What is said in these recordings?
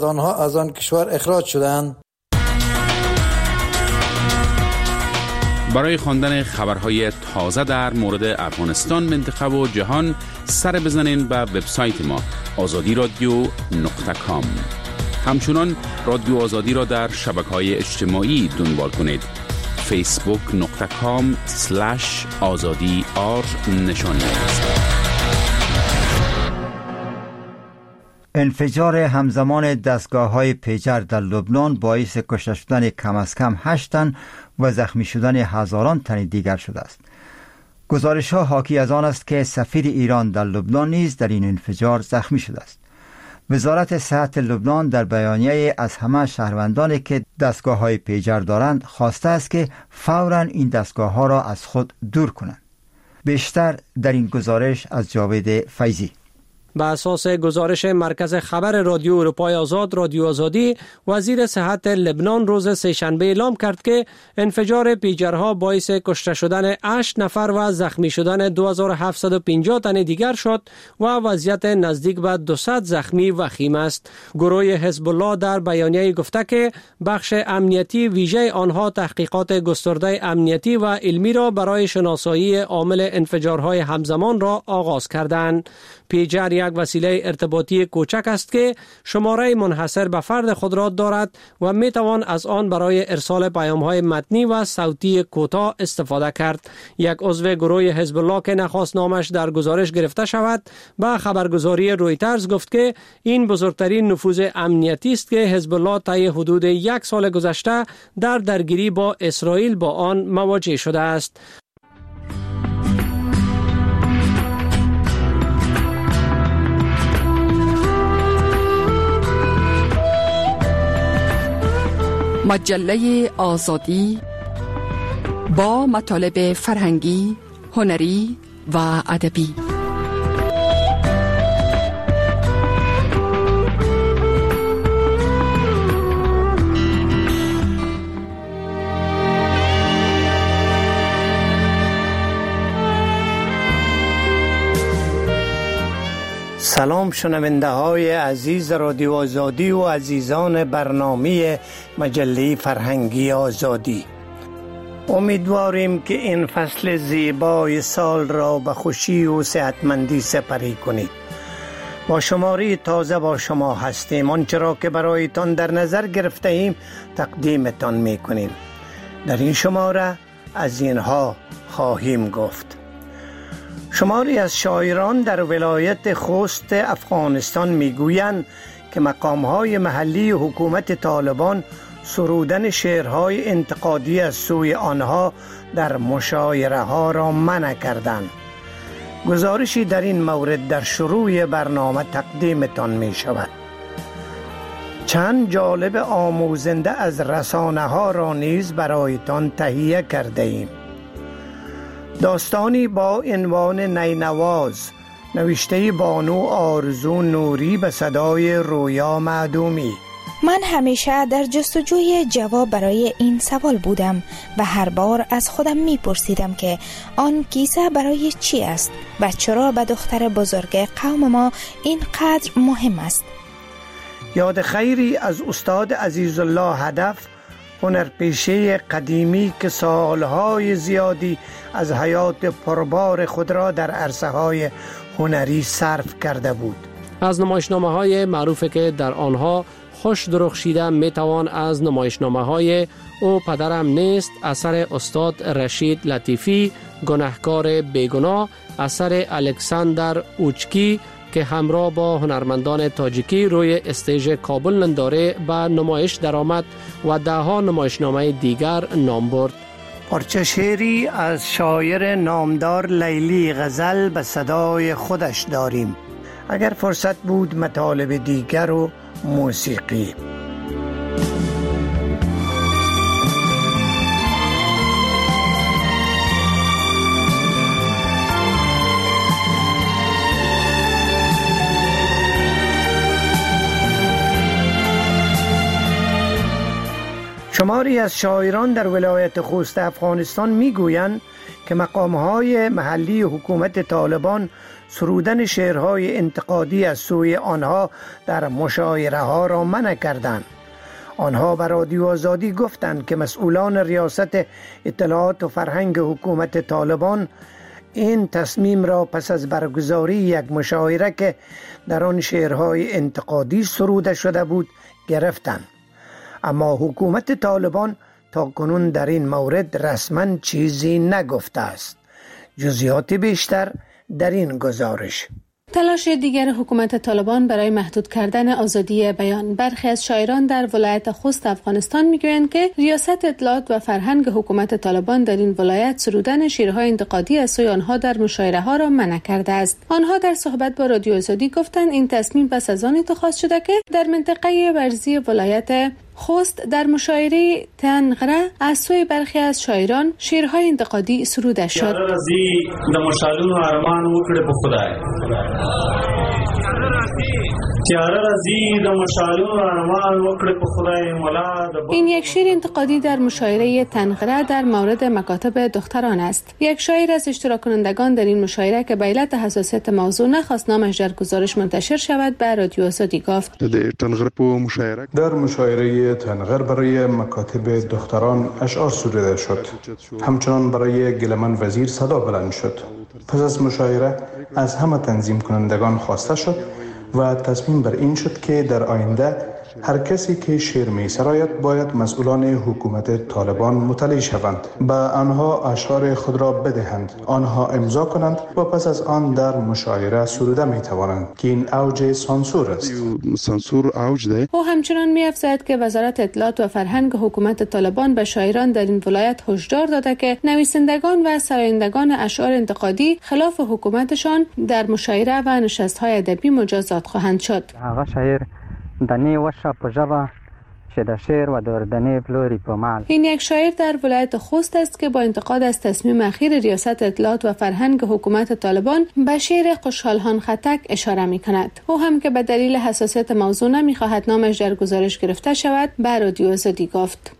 آنها از آن کشور اخراج شدند. برای خواندن خبرهای تازه در مورد افغانستان، منطقه و جهان سر بزنین به وبسایت ما azadiradio.com. همچنان رادیو آزادی را در شبکه‌های اجتماعی دنبال کنید. facebook.com/azadi_r نشانی است. انفجار همزمان دستگاه‌های پیجر در لبنان باعث کشته شدن کم از کم 8 تن و زخمی شدن هزاران تن دیگر شده است. گزارش‌ها حاکی از آن است که سفیر ایران در لبنان نیز در این انفجار زخمی شده است. وزارت صحت لبنان در بیانیه از همه شهروندانی که دستگاه‌های پیجر دارند خواسته است که فوراً این دستگاه‌ها را از خود دور کنند. بیشتر در این گزارش از جاوید فیضی. به اساس گزارش مرکز خبر رادیو اروپای آزاد رادیو آزادی، وزیر صحت لبنان روز سه‌شنبه اعلام کرد که انفجار پیجرها باعث کشته شدن 8 نفر و زخمی شدن 2750 تن دیگر شد و وضعیت نزدیک به 200 زخمی وخیم است. گروه حزب الله در بیانیه گفته که بخش امنیتی ویژه آنها تحقیقات گسترده امنیتی و علمی را برای شناسایی عامل انفجارهای همزمان را آغاز کردند. پیجر یک وسیله ارتباطی کوچک است که شماره منحصر به فرد خود را دارد و می توان از آن برای ارسال پیام‌های متنی و صوتی کوتاه استفاده کرد. یک عضو گروه حزب الله که نخواست نامش در گزارش گرفته شود، به خبرگزاری رویترز گفت که این بزرگترین نفوذ امنیتی است که حزب الله طی حدود 1 سال گذشته در درگیری با اسرائیل با آن مواجه شده است. مجله آزادی با مطالب فرهنگی، هنری و ادبی. سلام شنونده های عزیز رادیو آزادی و عزیزان برنامه مجله فرهنگی آزادی. امیدواریم که این فصل زیبای سال را به خوشی و صحتمندی سپری کنید. با شماره تازه با شما هستیم. آنچه را که برایتان در نظر گرفته ایم تقدیمتان می کنیم. در این شماره از اینها خواهیم گفت: شماری از شاعران در ولایت خوست افغانستان میگویند که مقام‌های محلی حکومت طالبان سرودن شعرهای انتقادی از سوی آنها در مشاعره‌ها را منع کردند. گزارشی در این مورد در شروع برنامه تقدیمتان می شود. چند جالب آموزنده از رسانه‌ها را نیز برایتان تهیه کرده ایم. داستانی با عنوان نینواز، نوشته بانو آرزو نوری به صدای رویا معدومی. من همیشه در جستجوی جواب برای این سوال بودم و هر بار از خودم میپرسیدم که آن کیسه برای چی است و چرا به دختر بزرگ قوم ما اینقدر مهم است. یاد خیری از استاد عزیزالله هدف، هنرپیشه قدیمی که سالهای زیادی از حیات پربار خود را در عرصه‌های هنری صرف کرده بود. از نمایشنامه‌های معروفی که در آنها خوش درخشیده میتوان از نمایشنامه‌های او پدرم نیست اثر استاد رشید لطیفی، گناهکار بیگناه اثر الکساندر اوچکی که همراه با هنرمندان تاجیکی روی استیج کابل ننداره به نمایش درآمد و ده‌ها نمایشنامه دیگر نام برد. پارچه شعری از شاعر نامدار لیلی غزل به صدای خودش داریم. اگر فرصت بود مطالب دیگر و موسیقی. شماری از شاعران در ولایت خوست افغانستان میگویند که مقام‌های محلی حکومت طالبان سرودن شعرهای انتقادی از سوی آنها در مشاعره ها را منع کردند. آنها به رادیو آزادی گفتند که مسئولان ریاست اطلاعات و فرهنگ حکومت طالبان این تصمیم را پس از برگزاری یک مشاعره که در آن شعرهای انتقادی سروده شده بود گرفتند. اما حکومت طالبان تا کنون در این مورد رسما چیزی نگفته است. جزئیات بیشتر در این گزارش. تلاش دیگر حکومت طالبان برای محدود کردن آزادی بیان. برخی از شاعران در ولایت خوست افغانستان میگویند که ریاست اطلاعات و فرهنگ حکومت طالبان در این ولایت سرودن شعرهای انتقادی از سوی آنها در مشاعره ها را منع کرده است. آنها در صحبت با رادیو آزادی گفتند این تصمیم پس از آن اتخاذ شده که در منطقه ورزی ولایت خوست در مشاعره تنغره از سوی برخی از شاعران شعرهای انتقادی سروده شد. این یک شعر انتقادی در مشاعره تنغره در مورد مکاتب دختران است. یک شاعر از اشتراک کنندگان در این مشاعره که به علت حساسیت موضوع نخواست نامش در گزارش منتشر شود به رادیو آزادی گفت. در مشاعره تنغر برای مکاتب دختران اشعار سروده شد. همچنان برای گلمن وزیر صدا بلند شد. پس از مشاعره از همه تنظیم کنندگان خواسته شد و تصمیم بر این شد که در آینده هر کسی که شعر می سراید باید مسئولان حکومت طالبان مطلع شوند، به آنها اشعار خود را بدهند، آنها امضا کنند و پس از آن در مشاعره سروده می توانند که این اوج سانسور است. سانسور اوج ده. او همچنان می افزاید که وزارت اطلاعات و فرهنگ حکومت طالبان به شاعران در این ولایت هشدار داده که نویسندگان و سرایندگان اشعار انتقادی خلاف حکومتشان در مشاعره و نشست‌های ادبی مجازات خواهند شد. این یک شاعر در ولایت خوست است که با انتقاد از تصمیم اخیر ریاست اطلاعات و فرهنگ حکومت طالبان به شعر خوشحالان خطک اشاره می کند. او هم که به دلیل حساسیت موضوع نمی خواهد نامش در گزارش گرفته شود به رادیو آزادی گفت.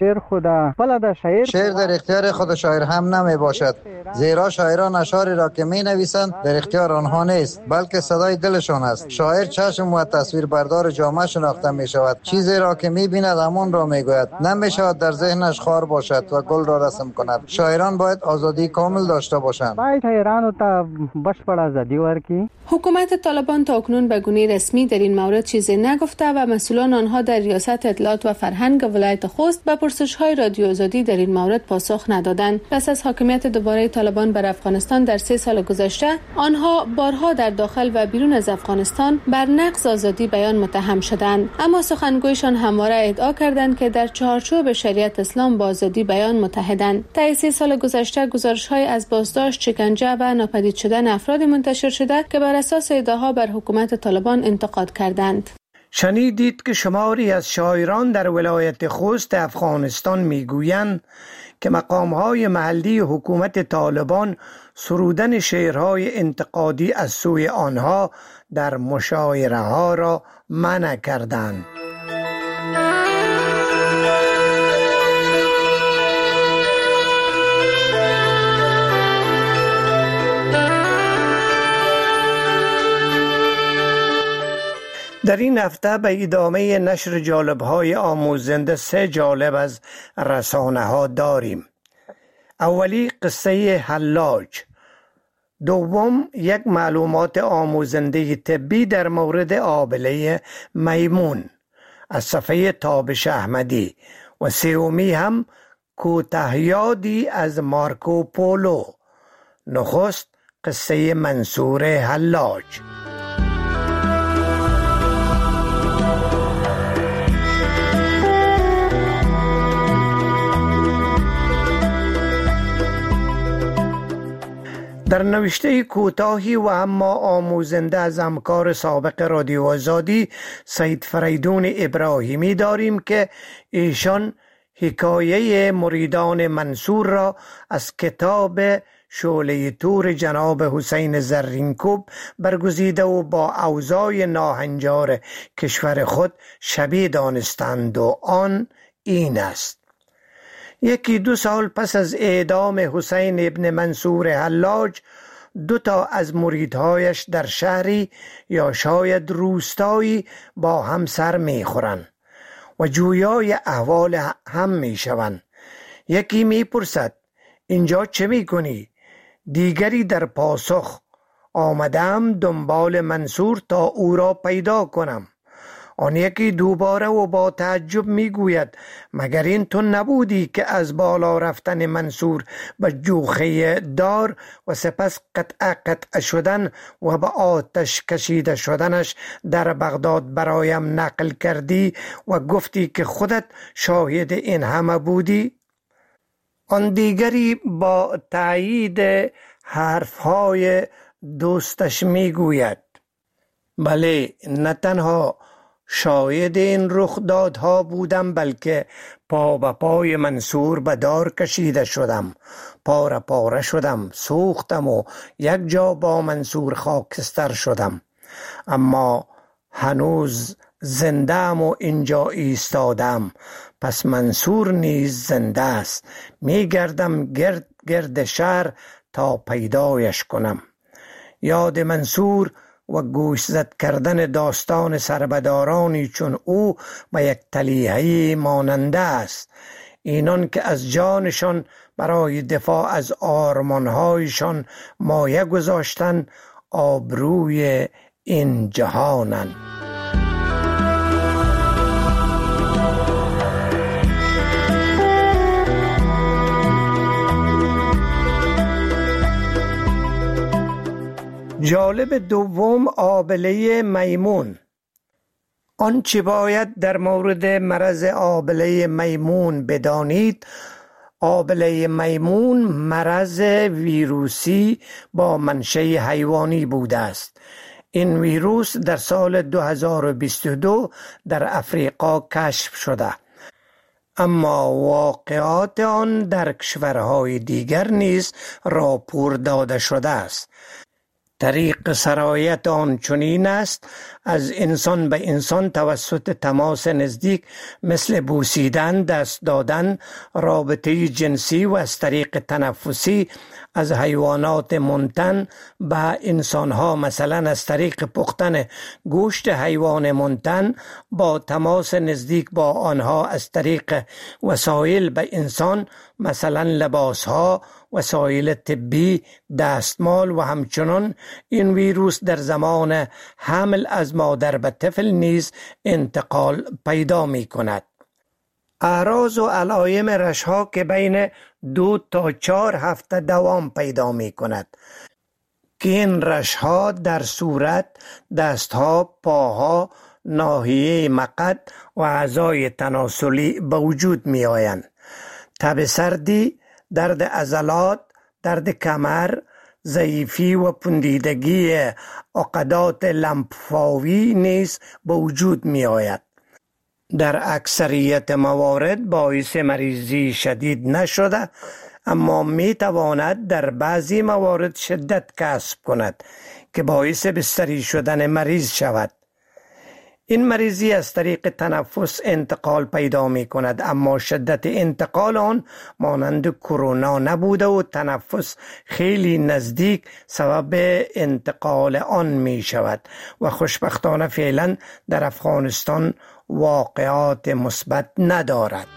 شعر در اختیار خود شاعر هم نمی باشد، زیرا شاعران اشعاری را که می نویسند در اختیار آنها نیست، بلکه صدای دلشان است. شاعر چشم و تصویر بردار جامعه شناخته می شود. چیزی را که می بیند همان را می گوید. نمی شود در ذهنش خار باشد و گل را رسم کند. شاعران باید آزادی کامل داشته باشند. حکومت طالبان تا اکنون به گونه رسمی در این مورد چیزی نگفته و مسئولان آنها در ریاست اطلاعات و فرهنگ ولایت خوست به پرسش‌های رادیو آزادی در این مورد پاسخ ندادند. پس از حاکمیت دوباره طالبان بر افغانستان در 3 سال گذشته، آنها بارها در داخل و بیرون از افغانستان بر نقض آزادی بیان متهم شدند، اما سخنگویشان همواره ادعا کردند که در چارچوب شریعت اسلام با آزادی بیان متحدند. طی 3 سال گذشته گزارش‌های از بازداشت، شکنجه و ناپدید شدن افراد منتشر شده که بر اساس ادعاها بر حکومت طالبان انتقاد کردند. شنیدید که شماری از شاعران در ولایت خوست افغانستان میگویند که مقام‌های محلی حکومت طالبان سرودن شعرهای انتقادی از سوی آنها در مشاعره‌ها را منع کردند. در این هفته به ادامه نشر جالب‌های آموزنده 3 جالب از رسانه‌ها داریم. اولی قصه حلاج، دوم یک معلومات آموزنده طبی در مورد آبله میمون از صفحه تابش احمدی و سومی هم کوتاه‌یادی از مارکو پولو. نخست قصه منصور حلاج. در نوشته کوتاهی و اما آموزنده از همکار سابق رادیو آزادی سید فریدون ابراهیمی داریم که ایشان حکایه مریدان منصور را از کتاب شعله تور جناب حسین زرینکوب برگزیده و با اوضاع ناهنجار کشور خود شبیه دانستند و آن این است: 1-2 سال پس از اعدام حسین ابن منصور حلاج، 2 از مریدهایش در شهری یا شاید روستایی با هم سر میخورند و جویای احوال هم میشوند. یکی میپرسد اینجا چه میکنی؟ دیگری در پاسخ آمدم دنبال منصور تا او را پیدا کنم. آن یکی دوباره و با تعجب میگوید مگر این تو نبودی که از بالا رفتن منصور به جوخه دار و سپس قطع شدن و به آتش کشیده شدنش در بغداد برایم نقل کردی و گفتی که خودت شاهد این همه بودی؟ آن دیگری با تایید حرفهای دوستش میگوید بله، نه تنها شاهد این رخدادها بودم بلکه پا به پای منصور به دار کشیده شدم، پاره پاره شدم، سوختم و یک جا با منصور خاکستر شدم، اما هنوز زنده‌ام و اینجا ایستادم. پس منصور نیز زنده است. میگردم گرد شهر تا پیدایش کنم. یاد منصور و گوشزد کردن داستان سربدارانی چون او به یک تلیحه‌ای ماننده است. اینان که از جانشان برای دفاع از آرمانهایشان مایه گذاشتن آبروی این جهانند. جالب دوم، آبله میمون. آنچه باید در مورد مرض آبله میمون بدانید: آبله میمون مرض ویروسی با منشأ حیوانی بوده است. این ویروس در سال 2022 در افریقا کشف شده، اما واقعات آن در کشورهای دیگر نیز راپور داده شده است. طریق سرایت آن چنین است: از انسان به انسان توسط تماس نزدیک مثل بوسیدن، دست دادن، رابطه جنسی و از طریق تنفسی از حیوانات منتن به انسانها، مثلا از طریق پختن گوشت حیوان منتن، با تماس نزدیک با آنها از طریق وسایل به انسان مثلا لباسها، وسایل طبی، دستمال و همچنان این ویروس در زمان حمل از مادر به طفل نیز انتقال پیدا می کند. اعراض و علائم رشها که بین 2 تا 4 هفته دوام پیدا می کند که این رشها در صورت، دستها، پاها، ناحیه مقعد و اعضای تناسلی به وجود می آیند. تب سردی، درد عضلات، درد کمر، ضعیفی و پوسیدگی عقدات لمفاوی نیز به وجود می آید. در اکثریت موارد باعث مریضی شدید نشده، اما می تواند در بعضی موارد شدت کسب کند که باعث بستری شدن مریض شود. این مریضی از طریق تنفس انتقال پیدا می کند، اما شدت انتقال آن مانند کرونا نبوده و تنفس خیلی نزدیک سبب انتقال آن می شود و خوشبختانه فعلا در افغانستان واقعات مثبت ندارد.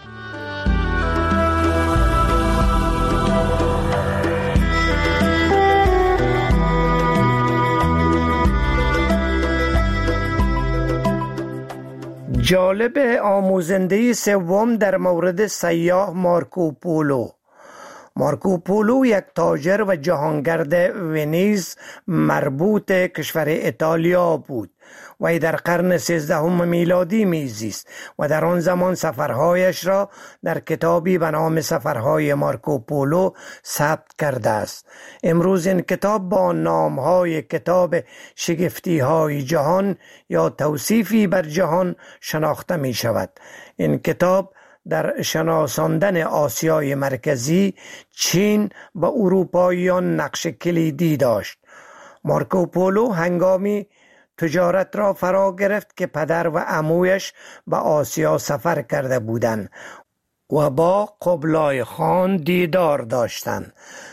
جالب آموزنده سوم در مورد سیاح مارکوپولو. مارکوپولو یک تاجر و جهانگرد ونیز مربوط کشور ایتالیا بود. وی در قرن 13 میلادی میزیست و در آن زمان سفرهایش را در کتابی به نام سفرهای مارکوپولو ثبت کرده است. امروز این کتاب با نامهای کتاب شگفتیهای جهان یا توصیفی بر جهان شناخته می شود. این کتاب در شناساندن آسیای مرکزی، چین و اروپاییان نقش کلیدی داشت. مارکوپولو هنگامی تجارت را فرا گرفت که پدر و عمویش به آسیا سفر کرده بودند و با قبلای خان دیدار داشتند.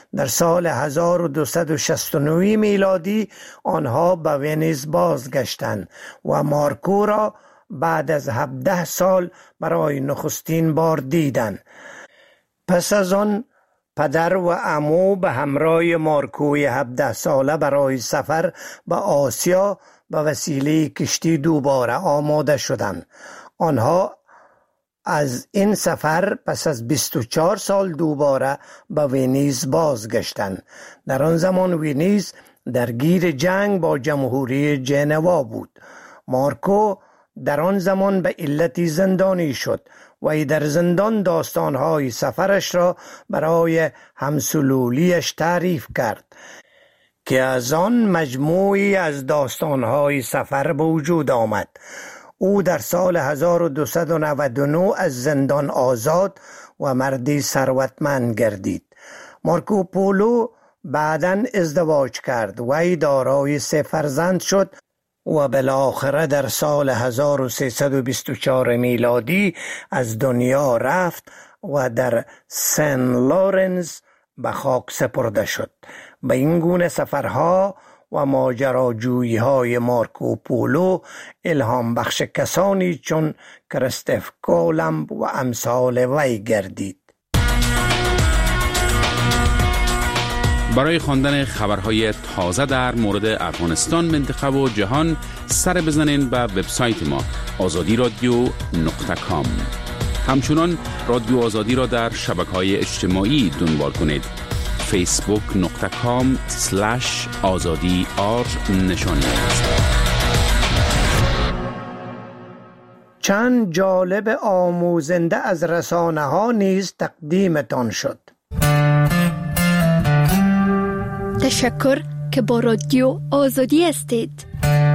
در سال 1269 میلادی آنها به ونیز بازگشتند و مارکو را بعد از 17 سال برای نخستین بار دیدند. پس از آن پدر و عمو به همراه مارکوی 17 ساله برای سفر به آسیا به وسیله کشتی دوباره آماده شدند. آنها از این سفر پس از 24 سال دوباره به ونیز بازگشتند. در آن زمان ونیز درگیر جنگ با جمهوری ژنوا بود. مارکو در آن زمان به علتی زندانی شد و ای در زندان داستانهای سفرش را برای همسلولیش تعریف کرد که از آن مجموعی از داستانهای سفر به وجود آمد. او در سال 1299 از زندان آزاد و مردی ثروتمند گردید. مارکو پولو بعداً ازدواج کرد و ای دارای 3 فرزند شد و بالاخره در سال 1324 میلادی از دنیا رفت و در سن لورنس به خاک سپرده شد. به این گونه سفرها و ماجراجویی های مارکو پولو الهام بخش کسانی چون کریستوف کولومب و امثال وی گردید. برای خواندن خبرهای تازه در مورد افغانستان، منطقه و جهان سر بزنین به وبسایت ما azadiradio.com. همچنان رادیو آزادی را در شبکه‌های اجتماعی دنبال کنید. facebook.com/azadi نشانی است. چند جالب آموزنده از رسانه ها نیز تقدیمتان شد. تشکر که با رادیو آزادی هستید.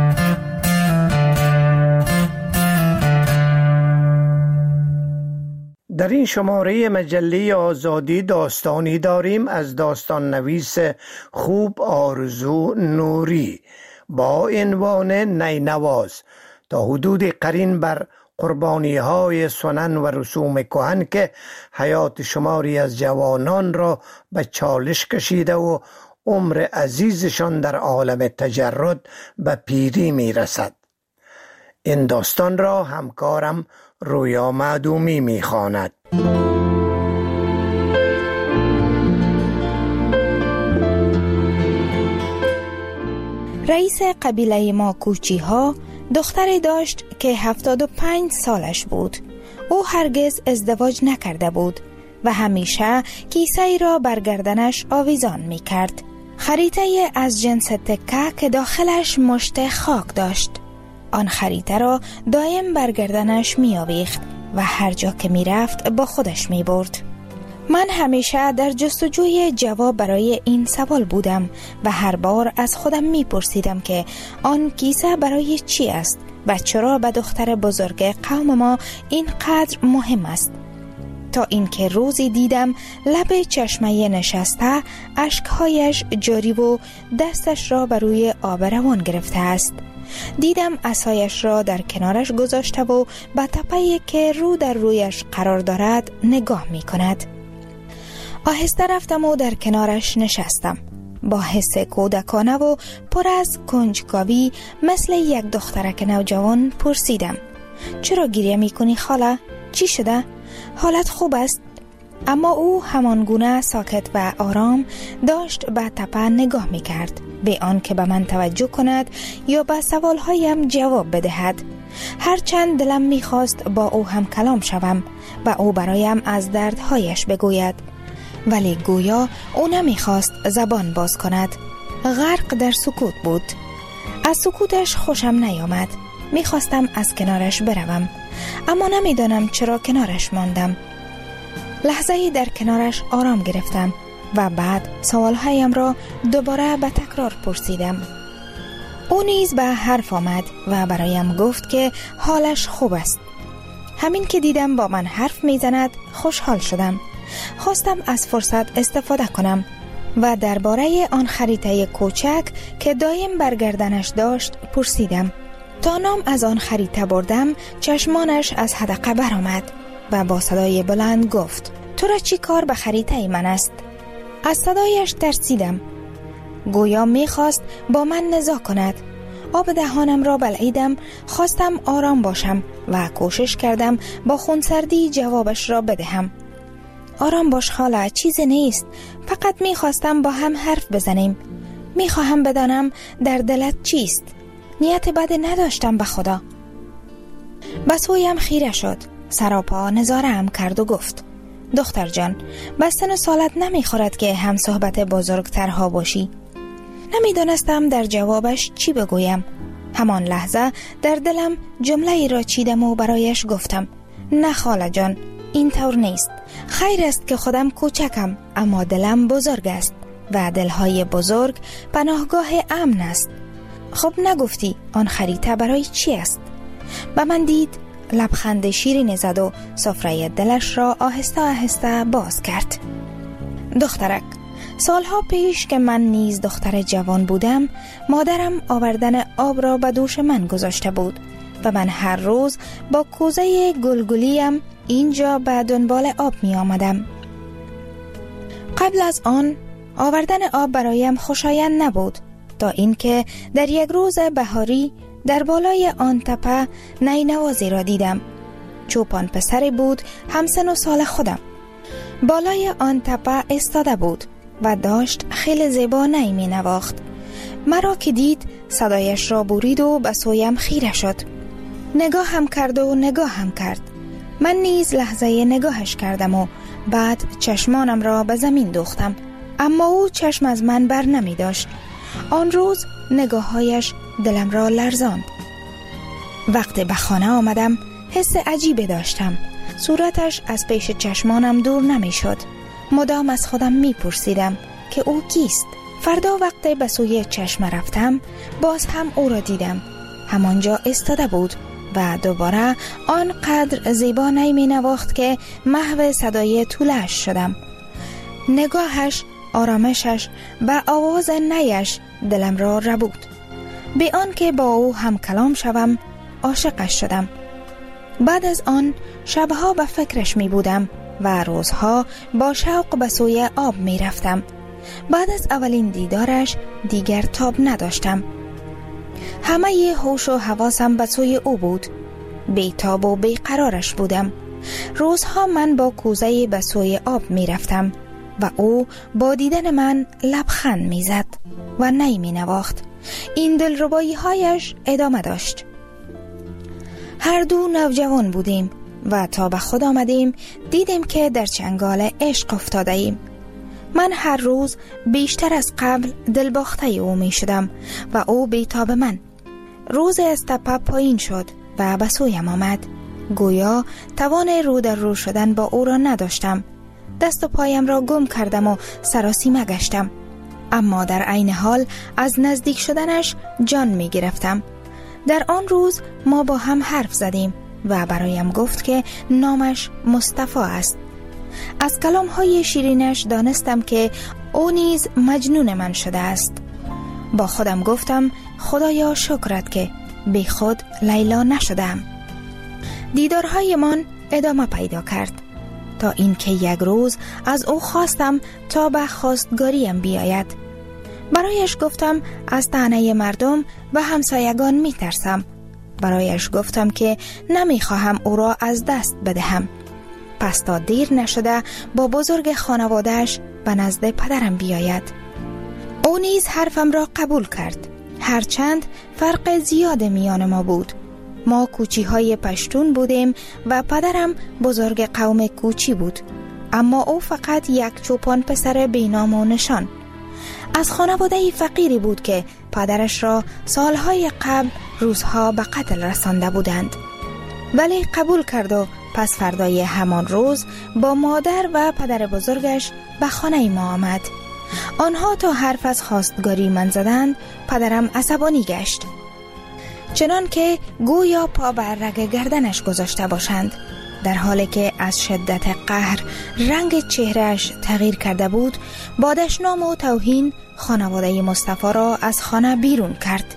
در این شماره مجله آزادی داستانی داریم از داستان نویس خوب آرزو نوری با عنوان نینواز. تا حدود قرین بر قربانی های سنن و رسوم کهن که حیات شماری از جوانان را به چالش کشیده و عمر عزیزشان در عالم تجرد به پیری می رسد. این داستان را همکارم رویا معدومی می خواند. رئیس قبیله ما کوچی ها دختری داشت که 75 سالش بود. او هرگز ازدواج نکرده بود و همیشه کیسه ای را بر گردنش آویزان می کرد. خریطه از جنس تکه که داخلش مشت خاک داشت. آن خریطه را دایم بر گردنش می آویخت و هر جا که می رفت با خودش می برد. من همیشه در جستجوی جواب برای این سوال بودم و هر بار از خودم می پرسیدم که آن کیسه برای چی است و چرا به دختر بزرگ قوم ما اینقدر مهم است. تا اینکه روزی دیدم لب چشمه نشسته، اشکهایش جاری و دستش را بر روی آب روان گرفته است. دیدم عصایش را در کنارش گذاشته و به تپه‌ای که رو در رویش قرار دارد نگاه می کند. آهسته رفتم و در کنارش نشستم. با حس کودکانه و پر از کنجکاوی مثل یک دخترک نوجوان پرسیدم: چرا گریه می کنی خاله؟ چی شده؟ حالت خوب است؟ اما او همانگونه ساکت و آرام داشت به تپه نگاه می کرد، به آن که به من توجه کند یا به سوالهایم جواب بدهد. هرچند دلم می خواست با او هم کلام شوم و او برایم از دردهایش بگوید، ولی گویا او نمی خواست زبان باز کند. غرق در سکوت بود. از سکوتش خوشم نیامد. می خواستم از کنارش بروم، اما نمیدانم چرا کنارش ماندم. لحظه‌ای در کنارش آرام گرفتم و بعد سوالهایم را دوباره به تکرار پرسیدم. او نیز به حرف آمد و برایم گفت که حالش خوب است. همین که دیدم با من حرف میزند خوشحال شدم. خواستم از فرصت استفاده کنم و درباره آن خریطه کوچک که دایم بر گردنش داشت پرسیدم. تا نام از آن خریطه بردم چشمانش از حدقه برآمد و با صدای بلند گفت: تو را چی کار به خریطه من است؟ از صدایش ترسیدم. گویا میخواست با من نزاع کند. آب دهانم را بلعیدم، خواستم آرام باشم و کوشش کردم با خونسردی جوابش را بدهم. آرام باش خاله، چیزی نیست، فقط میخواستم با هم حرف بزنیم. میخواهم بدانم در دلت چیست. نیت بد نداشتم به خدا. به سویم خیره شد، سراپا نظاره‌ام کرد و گفت: دختر جان، بستن سالت نمیخورد که هم صحبت بزرگترها باشی. نمیدانستم در جوابش چی بگویم. همان لحظه در دلم جمله ای را چیدم و برایش گفتم: نه خاله جان، این طور نیست. خیر است که خودم کوچکم، اما دلم بزرگ است و دلهای بزرگ پناهگاه امن است. خب نگفتی آن خریطه برای چی است؟ به من دید، لبخند شیرین زد و سفره دلش را آهسته آهسته باز کرد. دخترک، سالها پیش که من نیز دختر جوان بودم، مادرم آوردن آب را به دوش من گذاشته بود و من هر روز با کوزه گلگلیم اینجا به دنبال آب می آمدم. قبل از آن آوردن آب برایم خوشایند نبود، تا اینکه در یک روز بهاری در بالای آن تپه نینوازی را دیدم. چوپان پسری بود همسن و سال خودم. بالای آن تپه استاده بود و داشت خیلی زیبا نی می نواخت. مرا که دید صدایش را برید و به سویم خیره شد. نگاه هم کرد و نگاه هم کرد. من نیز لحظه نگاهش کردم و بعد چشمانم را به زمین دوختم، اما او چشم از من بر نمی داشت. آن روز نگاههایش دلم را لرزاند. وقتی به خانه آمدم حس عجیبی داشتم. صورتش از پیش چشمانم دور نمی شد. مدام از خودم می پرسیدم که او کیست؟ فردا وقتی به سوی چشم رفتم باز هم او را دیدم. همانجا استاده بود و دوباره آنقدر زیبا نی می نواخت که محو صدای طولش شدم. نگاهش، آرامشش و آواز نیش دلم را ربود. به آن که با او هم کلام شوم عاشقش شدم. بعد از آن شبها به فکرش می بودم و روزها با شوق به سوی آب می رفتم. بعد از اولین دیدارش دیگر تاب نداشتم. همه هوش و حواسم به سوی او بود. بی‌تاب و بی‌قرارش بودم. روزها من با کوزه به سوی آب می رفتم و او با دیدن من لبخند می زد و نی می نواخت. این دلربایی هایش ادامه داشت. هر دو نوجوان بودیم و تا به خود آمدیم دیدیم که در چنگال عشق افتاده ایم. من هر روز بیشتر از قبل دلباخته او می شدم و او بی‌تاب من. روز از تپه پایین شد و به سویم آمد. گویا توان رو در رو شدن با او را نداشتم. دست و پایم را گم کردم و سراسیمه گشتم، اما در عین حال از نزدیک شدنش جان می گرفتم. در آن روز ما با هم حرف زدیم و برایم گفت که نامش مصطفی است. از کلام‌های شیرینش دانستم که او نیز مجنون من شده است. با خودم گفتم خدایا شکرت که بی خود لیلا نشدم. دیدارهای من ادامه پیدا کرد تا اینکه یک روز از او خواستم تا به خواستگاریم بیاید. برایش گفتم از طعنه مردم و همسایگان می ترسم. برایش گفتم که نمی خواهم او را از دست بدهم. پس تا دیر نشده با بزرگ خانوادهش به نزد پدرم بیاید. او نیز حرفم را قبول کرد. هرچند فرق زیاد میان ما بود. ما کوچی های پشتون بودیم و پدرم بزرگ قوم کوچی بود، اما او فقط یک چوپان پسر بینام و نشان. از خانواده فقیری بود که پدرش را سالهای قبل روزها به قتل رسانده بودند، ولی قبول کرد و پس فردای همان روز با مادر و پدر بزرگش به خانه ما آمد. آنها تا حرف از خواستگاری من زدند پدرم عصبانی گشت، چنان که گویا پا بر رگ گردنش گذاشته باشند، در حالی که از شدت قهر رنگ چهرهش تغییر کرده بود. با دشنام و توهین خانواده مصطفی را از خانه بیرون کرد.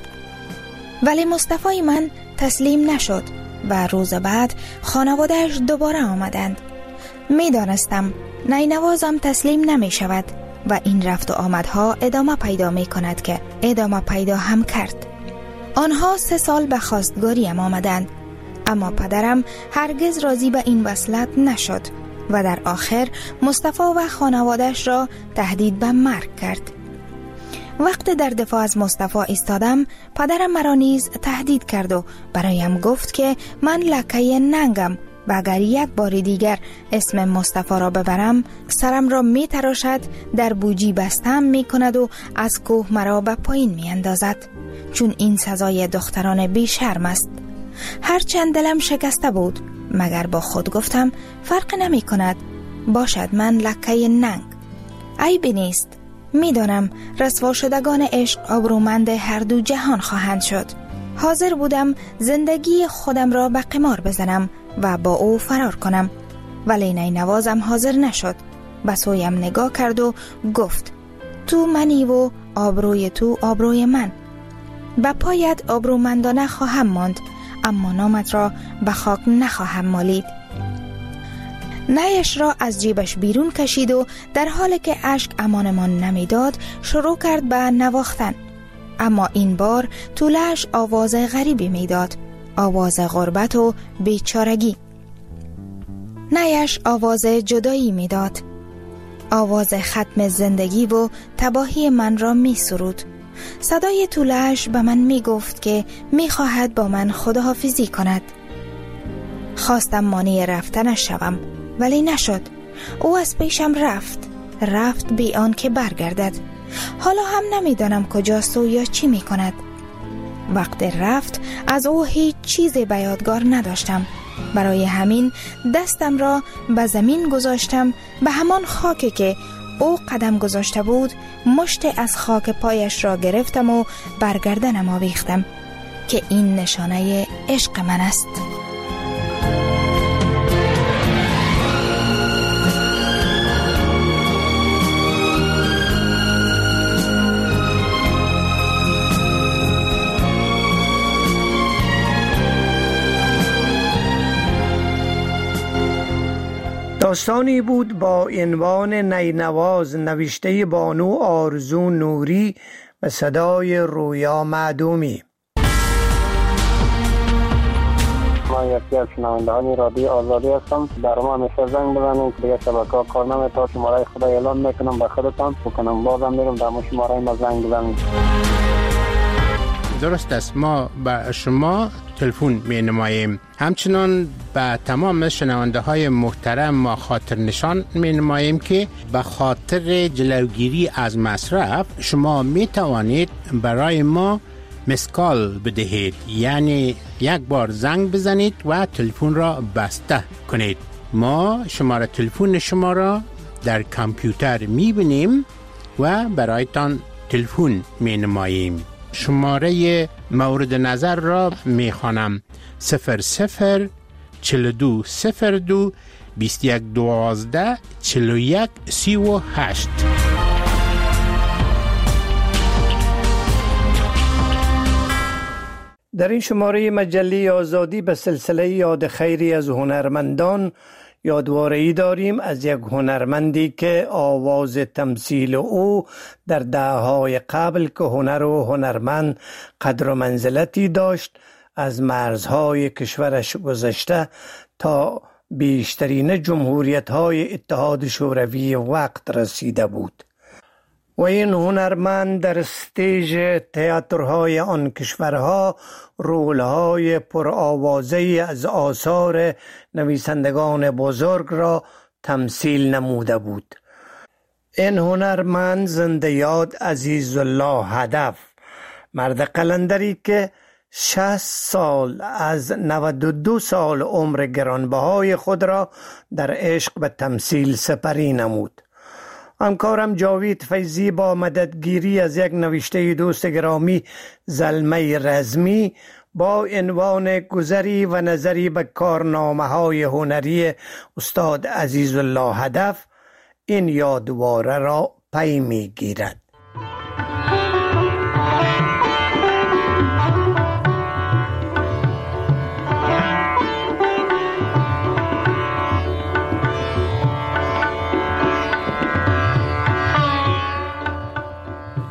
ولی مصطفی من تسلیم نشد و روز بعد خانوادهش دوباره آمدند. می دانستم نینوازم تسلیم نمی شود، و این رفت و آمدها ادامه پیدا می کند که ادامه پیدا هم کرد. آنها 3 سال به خواستگاریم آمدند، اما پدرم هرگز راضی به این وصلت نشد و در آخر مصطفی و خانوادش را تهدید به مرگ کرد. وقت در دفاع از مصطفی ایستادم، پدرم مرا نیز تهدید کرد و برایم گفت که من لکه ننگم و اگر یک بار دیگر اسم مصطفی را ببرم سرم را می تراشد، در بوجی بستم می کند و از کوه مرا به پایین می اندازد، چون این سزای دختران بی شرم است. هرچند دلم شکسته بود، مگر با خود گفتم فرق نمی کند، باشد من لکه ننگ، عیبی نیست. می دانم رسوا شدگان عشق آبرومند هر دو جهان خواهند شد. حاضر بودم زندگی خودم را به قمار بزنم و با او فرار کنم، ولی نینوازم حاضر نشد. به سویم نگاه کرد و گفت تو منی و آبروی تو آبروی من، به پایت آبرومندانه خواهم ماند، اما نامت را به خاک نخواهم مالید. نیش را از جیبش بیرون کشید و در حالی که اشک امانمان نمیداد شروع کرد به نواختن، اما این بار طولش آواز غریبی میداد، آواز غربت و بیچارگی. نیش آواز جدایی میداد، آواز ختم زندگی و تباهی من را می سرود. صدای طولش به من می گفت که می خواهد با من خداحافظی کند. خواستم مانع رفتنش شوم، ولی نشد. او از پیشم رفت بی آن که برگردد. حالا هم نمیدانم کجاست و یا چی می کند. وقت رفت از او هیچ چیزی به یادگار نداشتم، برای همین دستم را به زمین گذاشتم، به همان خاکی که او قدم گذاشته بود مشت از خاک پایش را گرفتم و برگردنم آویختم که این نشانه عشق من است. داستانی بود با عنوان نینواز، نوشته بانو آرزو نوری و صدای رویا معدومی. من یکی از شنوندگان رادیو آزادی هستم. در ما همیشه زنگ بزنید، دیگه شبکه‌ها کار نمی‌کنه. شماره خدا اعلام میکنم به خودتان بکنم، بازم میگم در شماره ما زنگ بزنید. درست است، ما به شما تلفن می نماییم. همچنان به تمام شنونده های محترم ما خاطر نشان می نماییم که به خاطر جلوگیری از مصرف شما می توانید برای ما مسکال بدهید، یعنی یک بار زنگ بزنید و تلفن را بسته کنید. ما شماره تلفن شما را در کامپیوتر می بینیم و برایتان تلفن می نماییم. شماره مورد نظر را می خوانم: 00 42 02 21 12 41 38. در این شماره مجله آزادی به سلسله یاد خیری از هنرمندان یادواره‌ای داریم از یک هنرمندی که آواز تمثیل او در دهه‌های قبل که هنر و هنرمند قدر و منزلتی داشت از مرزهای کشورش گذشته تا بیشترین جمهوریت‌های اتحاد شوروی وقت رسیده بود و این هنرمند در استیج تئاترهای آن کشورها رولهای پرآوازه‌ای از آثار نویسندگان بزرگ را تمثیل نموده بود. این هنرمند زنده یاد عزیزالله هدف، مرد قلندری که 60 سال از 92 سال عمر گرانبهای خود را در عشق به تمثیل سپری نمود. همکارم جاوید فیضی با مددگیری از یک نوشته دوست گرامی زلمه رزمی با عنوان گذری و نظری به کارنامه‌های هنری استاد عزیزالله هدف این یادواره را پی می‌گیرد.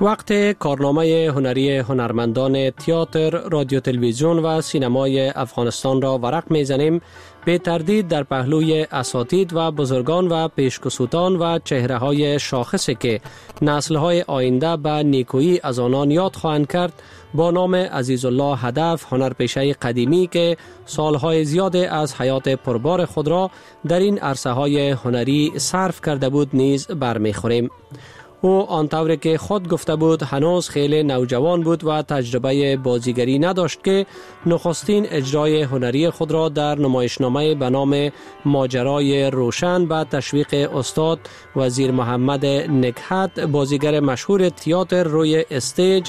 وقت کارنامه هنری هنرمندان تئاتر، رادیو تلویزیون و سینمای افغانستان را ورق می‌زنیم، به تردید در پهلوی اساتید و بزرگان و پیشکسوتان و چهره‌های شاخصی که نسل‌های آینده به نیکویی از آنان یاد خواهند کرد، با نام عزیزالله هدف، هنرپیشه قدیمی که سالهای زیاد از حیات پربار خود را در این عرصه‌های هنری صرف کرده بود نیز برمیخوریم. او آنطوری که خود گفته بود هنوز خیلی نوجوان بود و تجربه بازیگری نداشت که نخستین اجرای هنری خود را در نمایشنامه به نام ماجرای روشن به تشویق استاد وزیر محمد نکهت، بازیگر مشهور تئاتر، روی استیج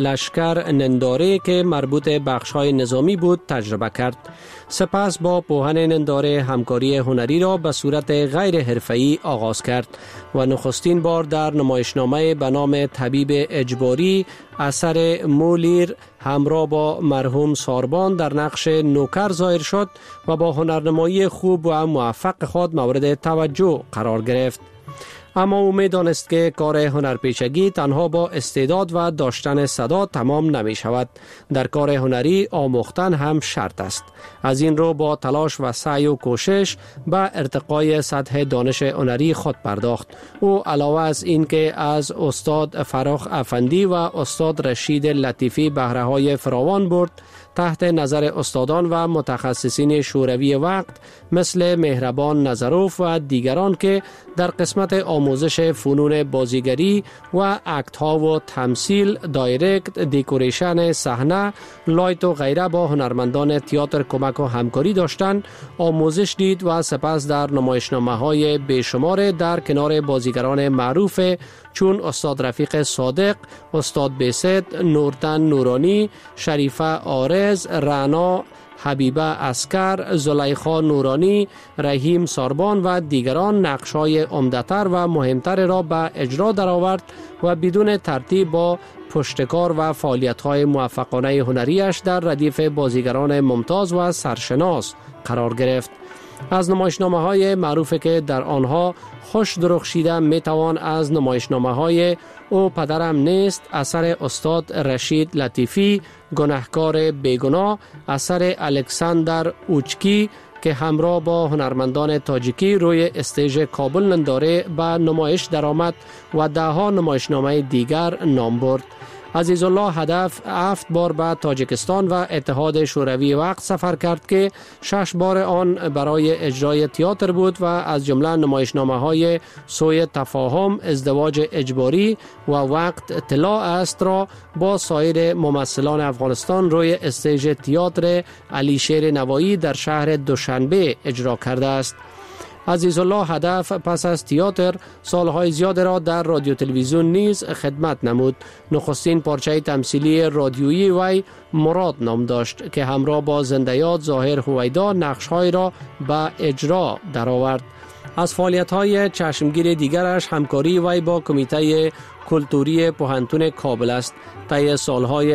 لشکر ننداره که مربوط بخش‌های نظامی بود تجربه کرد. سپس با پوهن ننداره همکاری هنری را به صورت غیر حرفه‌ای آغاز کرد و نخستین بار در نمایشنامه به نام طبیب اجباری اثر مولیر همراه با مرحوم ساربان در نقش نوکر ظاهر شد و با هنرنمایی خوب و موفق خود مورد توجه قرار گرفت. اما او می‌دانست که کار هنرپیشگی تنها با استعداد و داشتن صدا تمام نمی شود. در کار هنری آموختن هم شرط است. از این رو با تلاش و سعی و کوشش به ارتقای سطح دانش هنری خود پرداخت. او علاوه از این که از استاد فراخ افندی و استاد رشید لطیفی بهره‌های فراوان برد، تحت نظر استادان و متخصصین شوروی وقت مثل مهربان نظروف و دیگران که در قسمت آموزش فنون بازیگری و اکت ها و تمثیل، دایرکت، دکوریشن صحنه، لایت و غیره با هنرمندان تئاتر کمک و همکاری داشتند، آموزش دید و سپس در نمایشنامه های بیشمار در کنار بازیگران معروف چون استاد رفیق صادق، استاد بیست، نورتن نورانی، شریفه آرز، رعنا حبیبه اسکر، زلیخا نورانی، رحیم ساربان و دیگران نقش‌های عمده‌تر و مهمتر را به اجرا درآورد و بدون ترتیب با پشتکار و فعالیت‌های موفقانه هنریش در ردیف بازیگران ممتاز و سرشناس قرار گرفت. از نمایشنامه‌های معروفی که در آنها خوش درخشیده میتوان از نمایشنامه‌های او پدرم نیست، اثر استاد رشید لطیفی، گناهکار بیگناه، اثر الکساندر اوچکی که همراه با هنرمندان تاجیکی روی استیج کابل ننداره به نمایش درآمد و ده‌ها نمایشنامه دیگر نام برد. عزیزالله هدف 7 بار به تاجیکستان و اتحاد شوروی وقت سفر کرد که 6 بار آن برای اجرای تئاتر بود و از جمله نمایشنامه‌های سوی تفاهم، ازدواج اجباری و وقت طلا است را با سایر ممثلان افغانستان روی استیج تئاتر علیشیر نوایی در شهر دوشنبه اجرا کرده است. عزیزالله هدف پس از تئاتر سالهای زیاد را در رادیو تلویزیون نیز خدمت نمود. نخستین پارچه تمثیلی رادیویی وی مراد نام داشت که همراه با زنده‌یاد ظاهر هویدا نقش‌های را به اجرا درآورد. از فعالیت‌های چشمگیر دیگرش همکاری وی با کمیته کلتوری پوهنتون کابل است. طی سالهای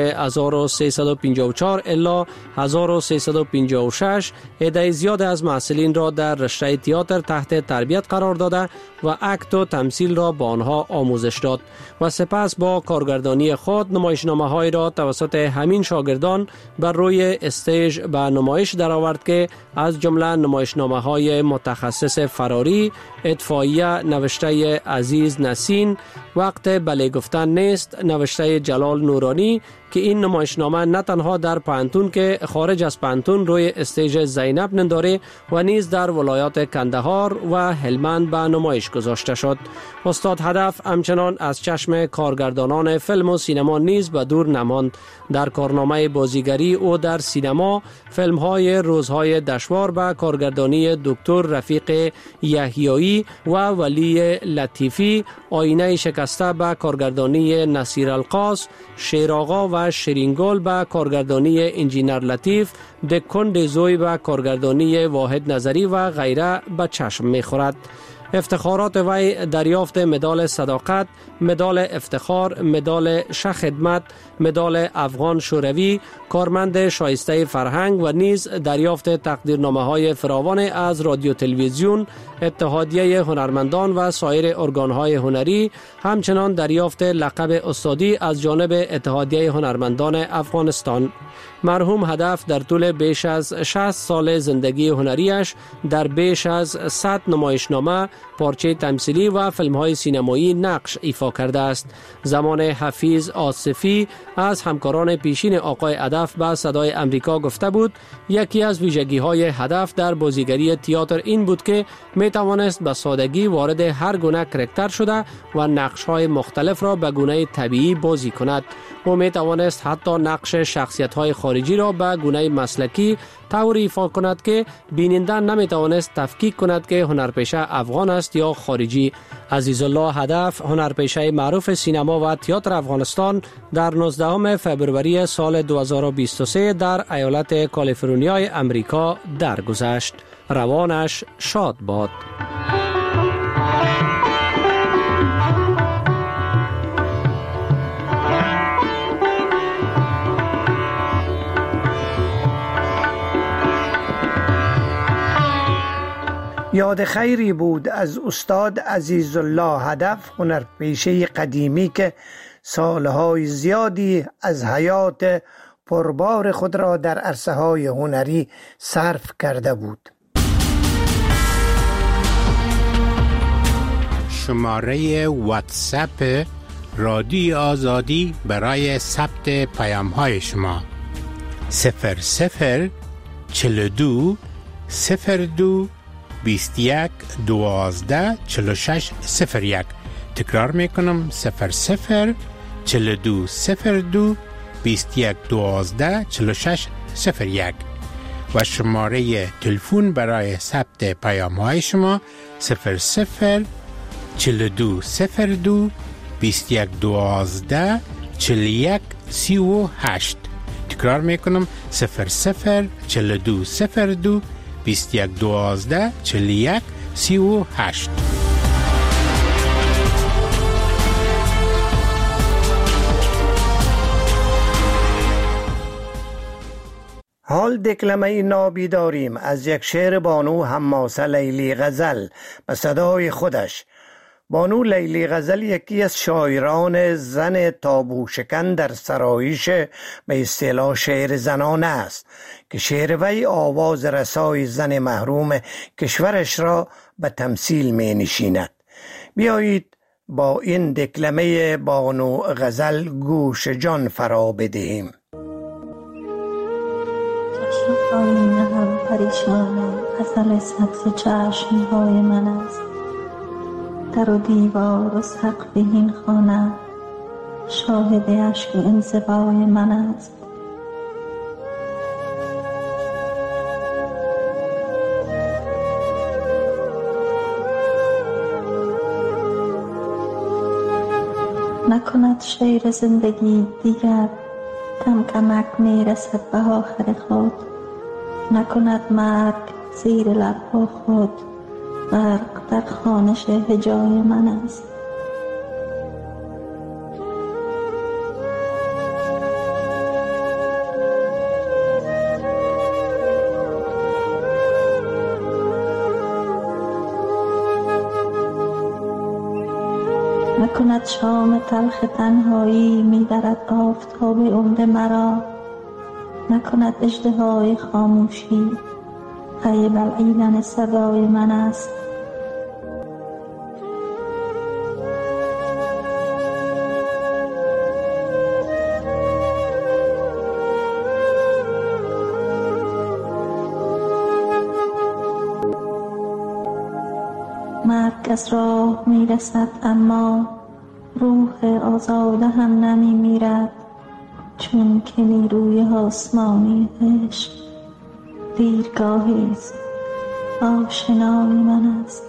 1354 الی 1356 عده زیاد از محصلین را در رشته تئاتر تحت تربیت قرار داده و اکت و تمثیل را با آنها آموزش داد و سپس با کارگردانی خود نمایشنامه‌های را توسط همین شاگردان بر روی استیج به نمایش درآورد که از جمله نمایشنامه‌های متخصص فراری، اطفائیه نوشته عزیز نسین، وقت بله گفتن نیست نوشته جلال نورانی که این نمایشنامه نه تنها در پانتون که خارج از پانتون روی استیج زینب ننداره و نیز در ولایات کندهار و هلمند به نمایش گذاشته شد. استاد هدف همچنان از چشم کارگردانان فیلم و سینما نیز به دور نماند. در کارنامه بازیگری او در سینما فیلم‌های روزهای دشوار به کارگردانی دکتر رفیق یحیایی و ولی لطیفی، آینه شکسته به کارگردانی نصیر القاس، شیراغا و شیرینگل به کارگردانی انجینر لطیف، دکن زوی به کارگردانی واحد نظری و غیره به چشم می‌خورد. افتخارات وی دریافت مدال صداقت، مدال افتخار، مدال شه خدمت، مدال افغان شوروی، کارمند شایسته فرهنگ و نیز دریافت تقدیرنامه‌های فراوان از رادیو تلویزیون، اتحادیه هنرمندان و سایر ارگان‌های هنری، همچنان دریافت لقب استادی از جانب اتحادیه هنرمندان افغانستان. مرحوم هدف در طول بیش از 60 سال زندگی هنریش در بیش از 100 نمایشنامه، پارچه تمثیلی و فیلم‌های سینمایی نقش ایفا کرده است. زمان حفیظ آصفی از همکاران پیشین آقای هدف به صدای امریکا گفته بود یکی از ویژگی‌های هدف در بازیگری تئاتر این بود که می‌توانست به سادگی وارد هر گونه کاراکتر شده و نقش‌های مختلف را به گونه طبیعی بازی کند. او می‌توانست حتی نقش شخصیت‌های خارجی را به گونه مسلکی طوری ایفا کند که بیننده نمی‌توانست تفکیک کند که هنرپیشه افغان است یا خارجی. عزیزالله هدف، هنرپیشه معروف سینما و تئاتر افغانستان، در 19 فوریه سال 2023 در ایالت کالیفرنیای امریکا درگذشت. روانش شاد باد. یاد خیری بود از استاد عزیزالله هدف، هنرپیشه قدیمی که سالهای زیادی از حیات پربار خود را در عرصه‌های هنری صرف کرده بود. شماره واتساپ رادیو آزادی برای ثبت پیام‌های شما 00 42 02 21 12 46 01. تکرار میکنم 00 42 02 21 12 46 01 و شماره تلفن برای ثبت پیام های شما 00 42 02 21 12 41 38. تکرار میکنم 00 42 02 21 12 41 38. حال دکلمه نابی داریم از یک شعر بانو حماسه لیلی غزل به صدای خودش. بانو لیلی غزل یکی از شاعران زن تابو شکن در سرایش به اصطلاح شعر زنانه است که شعر وی آواز رسای زن محروم کشورش را به تمثیل می نشیند. بیایید با این دکلمه بانو غزل گوش جان فرا بدهیم. آینه هم پریشانه، غزل سبز چشمهای من است. در و دیوار و سقف این خانه شاهد اشک و انزوای من است. نکند شیر زندگی دیگر کم کمک میرسد به آخر خود. نکند مرگ زیر لبها خود غرق در خوانش هجای من است. نکند شام تلخ تنهایی می‌درد آفتاب عمر مرا. نکند اژدهای خاموشی پی بلعیدن صدای من است. مرگ از راه میرسد اما روح آزاده هم نمی میرد، چون که نیروی آسمانی عشق دیرگاهی است آشنای من است.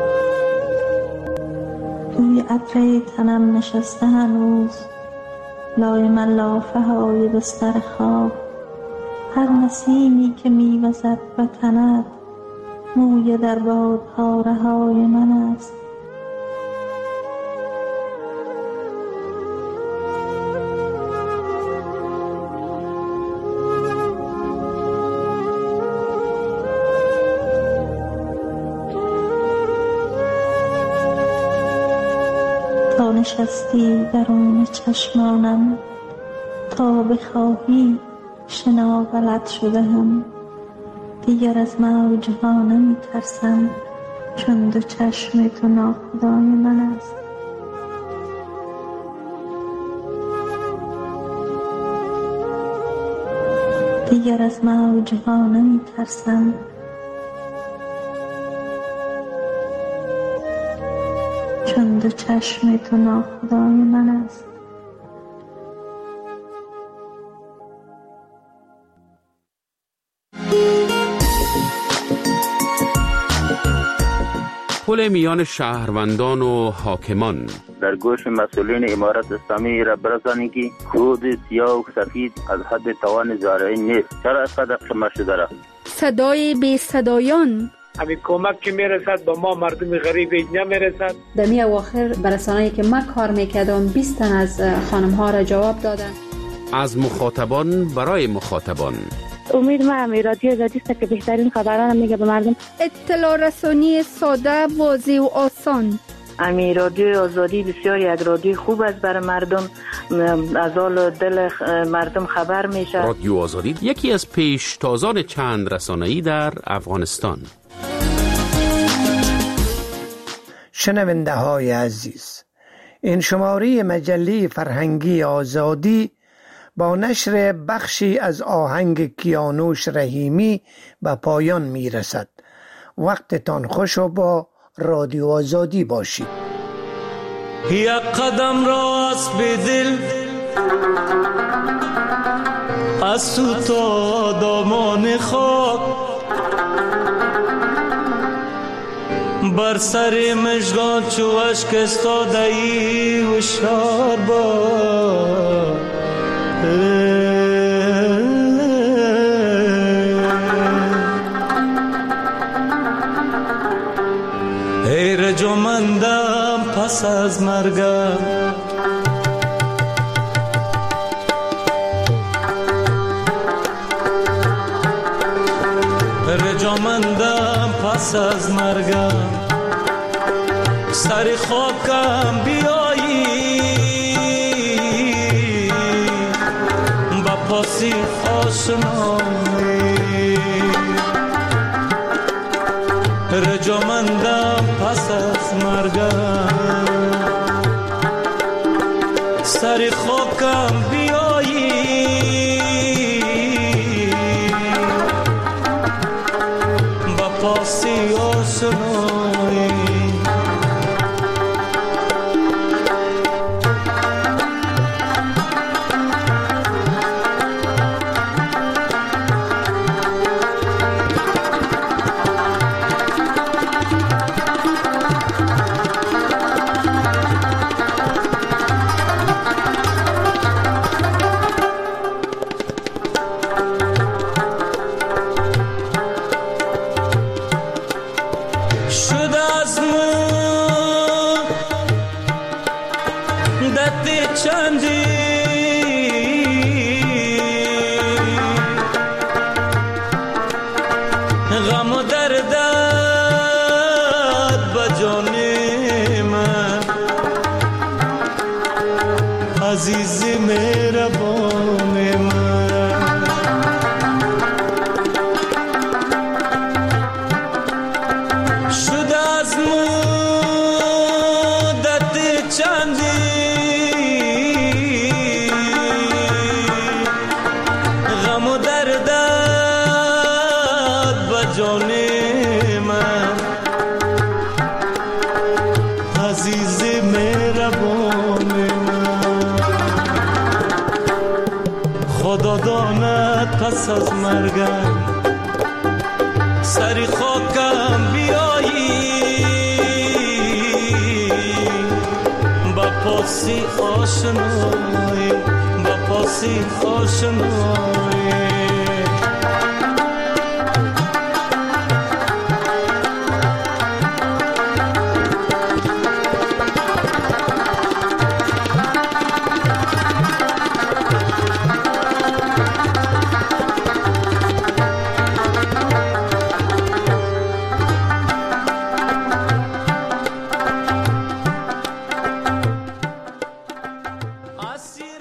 روی عطر تنم نشسته هنوز لایم لافه های بستر خواب، هر نسیمی که میوزد و تند، موی در بادها رهای من است. تا نشستی درون چشمانم، تا بخواهی شنا بلد شده هم. دیگر از موجها نمی ترسم، چون دو چشم تو ناخدای من است. دیگر از موجها نمی ترسم، چون دو چشم تو ناخدای من است. پل میان شهروندان و حاکمان. در گوش مسئولین امارت اسلامی را برسانید که خود سیاه و سفید از حد توان زارعی نیست. چرا اینقدر قمه شده را؟ صدای بی صدایان. همین کمک که میرسد با ما مردم غریب اینجا میرسد. در می اواخر برسانه‌ای که من کار میکردم 20 تن از خانم ها را جواب دادن. از مخاطبان برای مخاطبان. امید من رادیو آزادی است که بهترین خبران میگه به مردم. اطلاع رسانی ساده، واضح و آسان. رادیو آزادی بسیار یک رادیو خوب است برای مردم، از حال دل مردم خبر میشه. رادیو آزادی یکی از پیشتازان چند رسانه‌ای در افغانستان. شنونده های عزیز، این شماره مجله فرهنگی آزادی با نشر بخشی از آهنگ کیانوش رحیمی به پایان می رسد. وقتتان خوش و با رادیو آزادی باشید. یک قدم راست به دل از تو تا دامان خاک، بر سر مژگان چو اشک استاده ای هوشیار باش. ای رجمندم پس از مرگم، رجمندم پس از مرگم، سر خاکم بیایی با پاسی آشنایی. رجمندم پس از مرگم، سر خاکم بیایی با پاسی آشنایی. پس از مرگم سری خاکم بیایی با پاسی آشنایی. پاسی آشنا